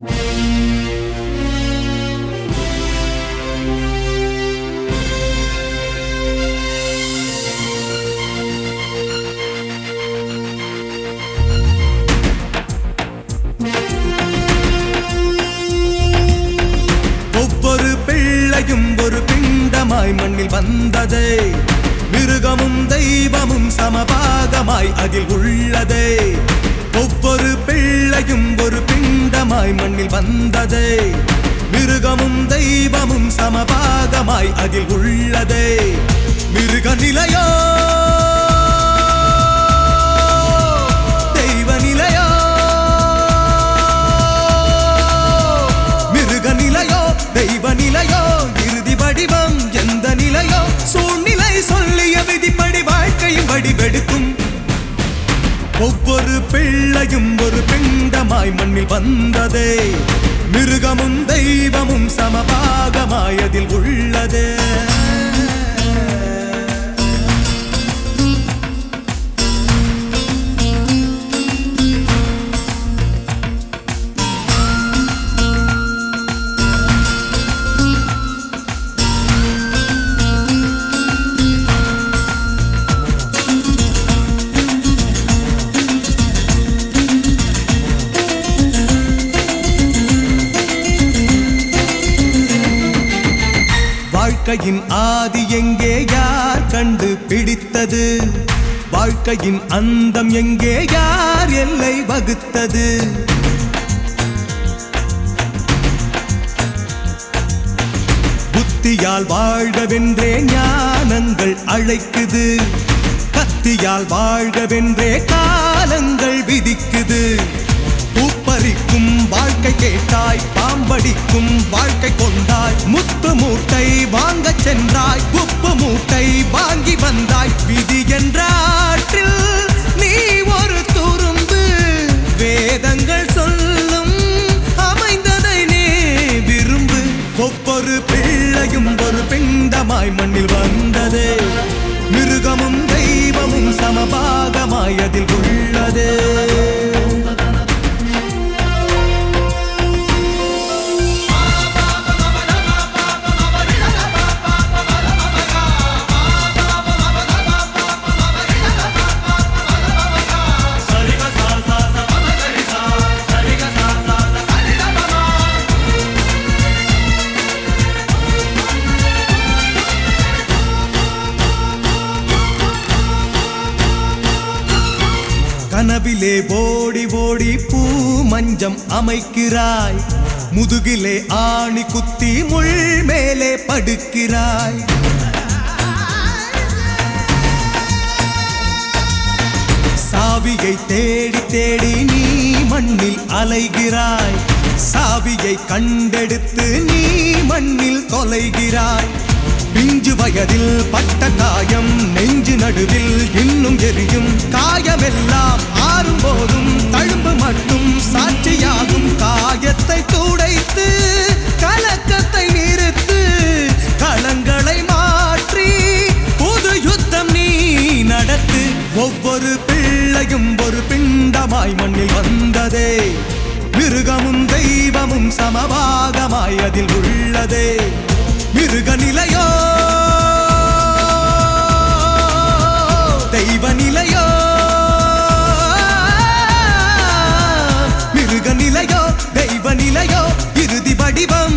ஒவ்வொரு பிள்ளையும் ஒரு பிண்டமாய் மண்ணில் வந்ததே, மிருகமும் தெய்வமும் சமபாகமாய் அதில் உள்ளதே. ஒவ்வொரு பிள்ளையும் ஒரு பிண்டமாய் மண்ணில் வந்ததே, மிருகமும் தெய்வமும் சமபாகமாய் அதில் உள்ளதே. மிருக நிலையோ தெய்வ நிலையோ, மிருக நிலையோ தெய்வ நிலையோ, இறுதி வடிவம் எந்த நிலையோ, சூழ்நிலை சொல்லிய விதிப்படி வாழ்க்கையும் வடிவெடுக்கும். ஒவ்வொரு பிள்ளையும் ஒரு பிண்டமாய் மண்ணில் வந்ததே, மிருகமும் தெய்வமும் சமபாகமாய் அதில் உள்ளதே. வாழ்க்கையின் ஆதி எங்கே யார் கண்டு பிடித்தது, வாழ்க்கையின் அந்தம் எங்கே யார் எல்லை வகுத்தது. புத்தியால் வாழ்கவென்றே ஞானங்கள் அழைக்குது, கத்தியால் வாழ்கவென்றே காலங்கள் விதிக்குது. பூப்பறிக்கும் வாழ்க்கை கேட்டாய், பாம்படிக்கும் வாழ்க்கை கொண்டாய், முத்து மூட்டை வாங்கச் சென்றாய், உப்பு மூட்டை வாங்கி வந்தாய். விதி என்ற ஆற்றில் நீ ஒரு துரும்பு, வேதங்கள் சொல்லும் அமைந்ததை நீ விரும்பு. ஒவ்வொரு பிள்ளையும் ஒரு பிண்டமாய் மண்ணில் வந்ததே, மிருகமும் தெய்வமும் சமபாகமாய் அதில் உள்ளதே. கனவிலே ஓடி ஓடி பூ மஞ்சம் அமைக்கிறாய், முதுகிலே ஆணி குத்தி முள் மேலே படுக்கிறாய். சாவியை தேடி தேடி நீ மண்ணில் அலைகிறாய், சாவியை கண்டெடுத்து நீ மண்ணில் தொலைகிறாய். பிஞ்சு வயதில் பட்ட காயம் நெஞ்சு நடுவில் இன்னும் எரியும், காயமெல்லாம் ஆறும் போதும் தழும்பு மட்டும் சாட்சியாகும். காயத்தை துடைத்து கலக்கத்தை நிறுத்து, களங்களை மாற்றி புது யுத்தம் நீ நடத்து. ஒவ்வொரு பிள்ளையும் ஒரு பிண்டமாய் மண்ணில் வந்ததே, மிருகமும் தெய்வமும் சமபாகமாய் அதில் உள்ளதே. மிருக நிலையோ தெய்வ நிலையோ, மிருக நிலையோ தெய்வ நிலையோ, இறுதி வடிவம்